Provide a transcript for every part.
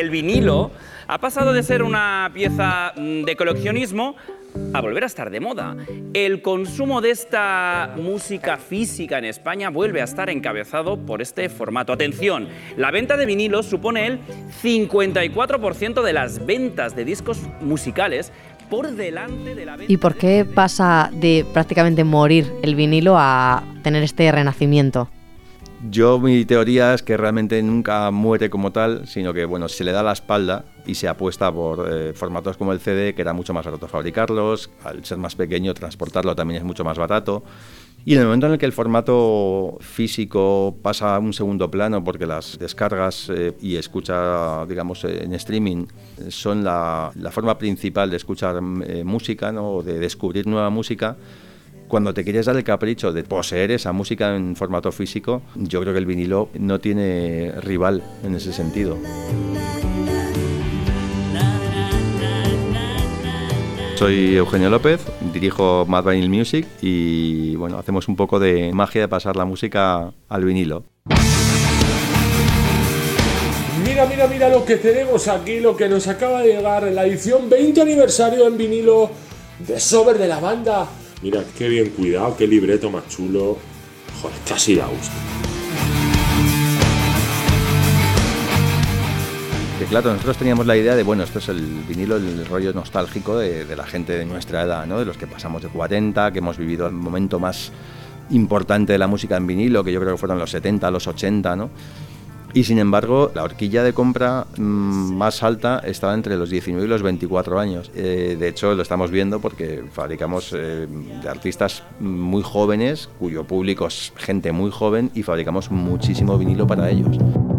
el vinilo ha pasado de ser una pieza de coleccionismo a volver a estar de moda. El consumo de esta música física en España vuelve a estar encabezado por este formato. Atención, la venta de vinilos supone el 54% de las ventas de discos musicales, por delante de la venta. ¿Y por qué pasa de prácticamente morir el vinilo a tener este renacimiento? Mi teoría es que realmente nunca muere como tal, sino que bueno, se le da la espalda y se apuesta por formatos como el CD, que era mucho más barato fabricarlos, al ser más pequeño transportarlo también es mucho más barato. Y en el momento en el que el formato físico pasa a un segundo plano, porque las descargas y escucha, digamos, en streaming son la forma principal de escuchar música, ¿no? O de descubrir nueva música, cuando te quieres dar el capricho de poseer esa música en formato físico, yo creo que el vinilo no tiene rival en ese sentido. Soy Eugenio López, dirijo Mad Vinyl Music y bueno, hacemos un poco de magia de pasar la música al vinilo. Mira lo que tenemos aquí, lo que nos acaba de llegar en la edición 20 aniversario en vinilo de Sober de la banda. Mira, qué bien cuidado, qué libreto más chulo. Joder, casi da gusto. Que claro, nosotros teníamos la idea de, bueno, esto es el vinilo, el rollo nostálgico de la gente de nuestra edad, ¿no? De los que pasamos de 40, que hemos vivido el momento más importante de la música en vinilo, que yo creo que fueron los 70, los 80, ¿no? Y sin embargo, la horquilla de compra más alta estaba entre los 19 y los 24 años. De hecho, lo estamos viendo porque fabricamos de artistas muy jóvenes, cuyo público es gente muy joven, y fabricamos muchísimo vinilo para ellos.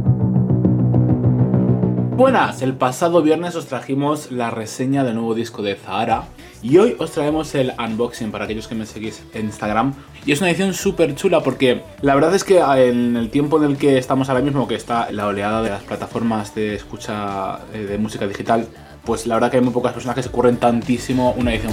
Buenas, el pasado viernes os trajimos la reseña del nuevo disco de Zahara y hoy os traemos el unboxing para aquellos que me seguís en Instagram. Y es una edición súper chula porque la verdad es que en el tiempo en el que estamos ahora mismo, que está la oleada de las plataformas de escucha de música digital, pues la verdad que hay muy pocas personas que se curren tantísimo una edición.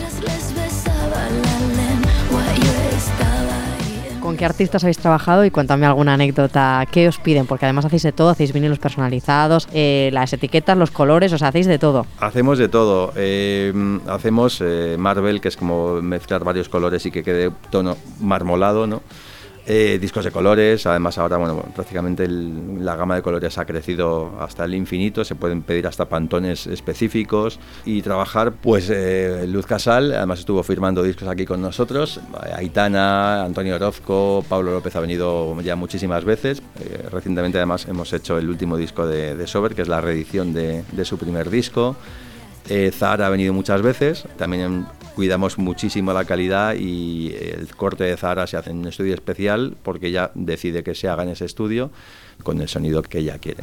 ¿Con qué artistas habéis trabajado? Y cuéntame alguna anécdota. ¿Qué os piden? Porque además hacéis de todo, hacéis vinilos personalizados, las etiquetas, los colores, o sea, hacéis de todo. Hacemos de todo. Hacemos Marvel, que es como mezclar varios colores y que quede tono marmolado, ¿no? Discos de colores, además ahora bueno, prácticamente la gama de colores ha crecido hasta el infinito, se pueden pedir hasta pantones específicos y trabajar pues Luz Casal, además estuvo firmando discos aquí con nosotros, Aitana, Antonio Orozco, Pablo López ha venido ya muchísimas veces, recientemente además hemos hecho el último disco de Sober, que es la reedición de su primer disco. Zahara ha venido muchas veces, también cuidamos muchísimo la calidad y el corte de Zahara se hace en un estudio especial porque ella decide que se haga en ese estudio con el sonido que ella quiere.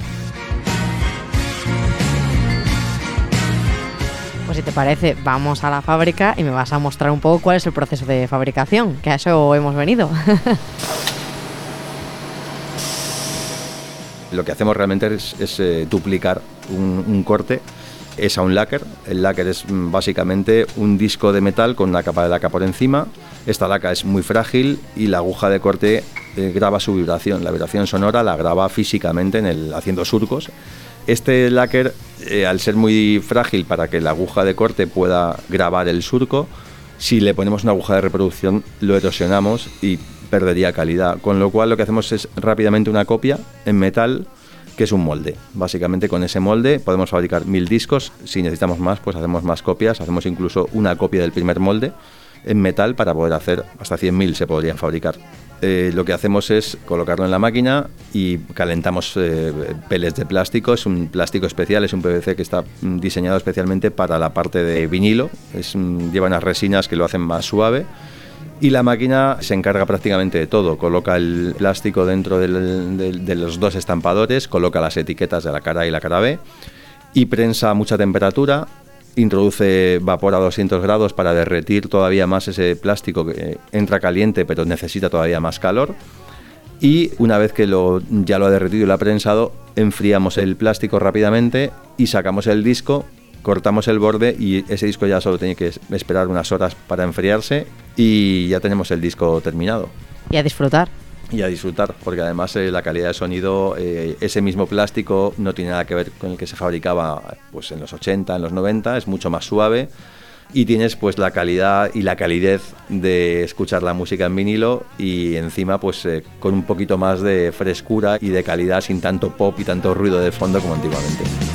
Pues si te parece, vamos a la fábrica y me vas a mostrar un poco cuál es el proceso de fabricación, que a eso hemos venido. Lo que hacemos realmente es duplicar un corte. Es a un lacquer. El lacquer es básicamente un disco de metal con una capa de laca por encima. Esta laca es muy frágil y la aguja de corte graba su vibración. La vibración sonora la graba físicamente haciendo surcos. Este lacquer, al ser muy frágil para que la aguja de corte pueda grabar el surco, si le ponemos una aguja de reproducción lo erosionamos y perdería calidad. Con lo cual lo que hacemos es rápidamente una copia en metal, que es un molde. Básicamente con ese molde podemos fabricar 1000 discos, si necesitamos más pues hacemos más copias, hacemos incluso una copia del primer molde en metal para poder hacer hasta 100.000 se podrían fabricar. Lo que hacemos es colocarlo en la máquina y calentamos pellets de plástico, es un plástico especial, es un PVC que está diseñado especialmente para la parte de vinilo, lleva unas resinas que lo hacen más suave. Y la máquina se encarga prácticamente de todo, coloca el plástico dentro de los dos estampadores, coloca las etiquetas de la cara A y la cara B y prensa a mucha temperatura, introduce vapor a 200 grados para derretir todavía más ese plástico que entra caliente pero necesita todavía más calor, y una vez que ya lo ha derretido y lo ha prensado, enfriamos el plástico rápidamente y sacamos el disco, cortamos el borde y ese disco ya solo tiene que esperar unas horas para enfriarse y ya tenemos el disco terminado. Y a disfrutar. y a disfrutar, porque además la calidad de sonido, ese mismo plástico no tiene nada que ver con el que se fabricaba pues en los 80, en los 90, es mucho más suave y tienes pues la calidad y la calidez de escuchar la música en vinilo y encima pues con un poquito más de frescura y de calidad sin tanto pop y tanto ruido de fondo como antiguamente.